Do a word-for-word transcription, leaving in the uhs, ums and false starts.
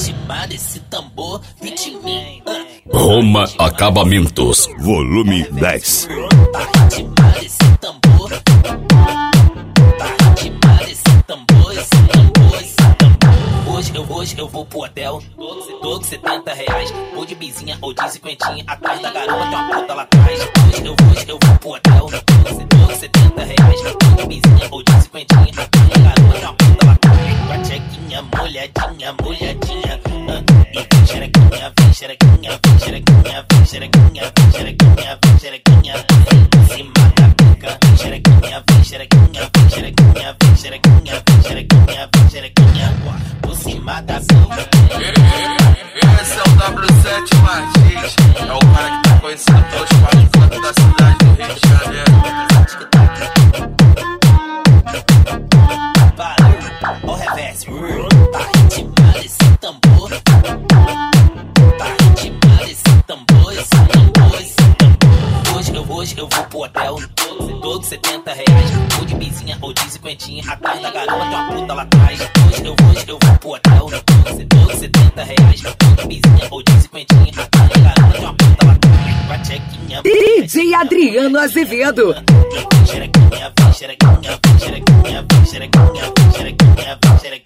ritmar esse tambor, ritme. Roma Acabamentos, volume dez. Pra ritmar esse tambor, pra ritmar esse tambor, esse tambor, esse tambor. Hoje eu, hoje eu vou pro hotel, tô com setenta reais. Vou de bizinha ou de cinquentinha, atrás da garota tem uma puta lá atrás. Hoje eu, hoje eu vou pro hotel, tô com setenta reais. Vou de bizinha ou de cinquentinha, atrás da garota tem uma puta lá atrás. Com a tchequinha molhadinha, molhadinha. E vem xerequinha, vem xerequinha, vem xerequinha, vem xerequinha, vem xerequinha, vem xerequinha. Em cima da pica, vem xerequinha, vem xerequinha, vem xerequinha, vem xerequinha, vem xerequinha, vem xerequinha. Por cima da pica. Esse é o W sete Martins, é o cara que tá conhecendo todos os quatro cantos da cidade do Rio de Janeiro. Ó o reverse, pra ritmar esse tambor, pra ritmar esse tambor, esse tambor, esse tambor. Hoje eu, hoje eu vou pro hotel, tô com setenta reais. Vou de bizinha ou de cinquentinha, atrás da garota tem uma puta lá atrás. Hoje eu, hoje eu vou pro hotel, tô com setenta reais. Vou de bizinha ou de cinquentinha, atrás da garota tem uma puta lá atrás. Com a tchequinha, D J Adriano Azevedo. Vem xerequinha, vem xerequinha, vem xerequinha, vem xerequinha, vem xerequinha, vem xerequinha.